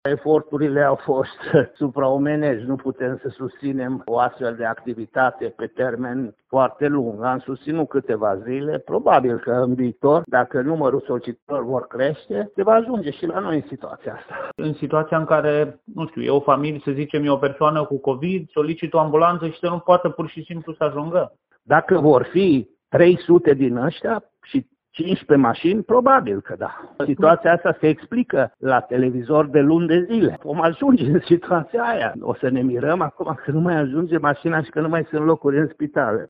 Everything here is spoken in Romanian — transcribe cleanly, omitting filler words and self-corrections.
Eforturile au fost supraomenești, nu putem să susținem o astfel de activitate pe termen foarte lung. Am susținut câteva zile, probabil că în viitor, dacă numărul solicitărilor vor crește, se va ajunge și la noi în situația asta. În situația în care, nu știu, e o familie, să zicem, e o persoană cu COVID, solicită o ambulanță și să nu poată pur și simplu să ajungă? Dacă vor fi 300 din ăștia și 15 mașini, probabil că da. Situația asta se explică la televizor de luni de zile. Vom ajunge în situația aia. O să ne mirăm acum că nu mai ajunge mașina și că nu mai sunt locuri în spitale.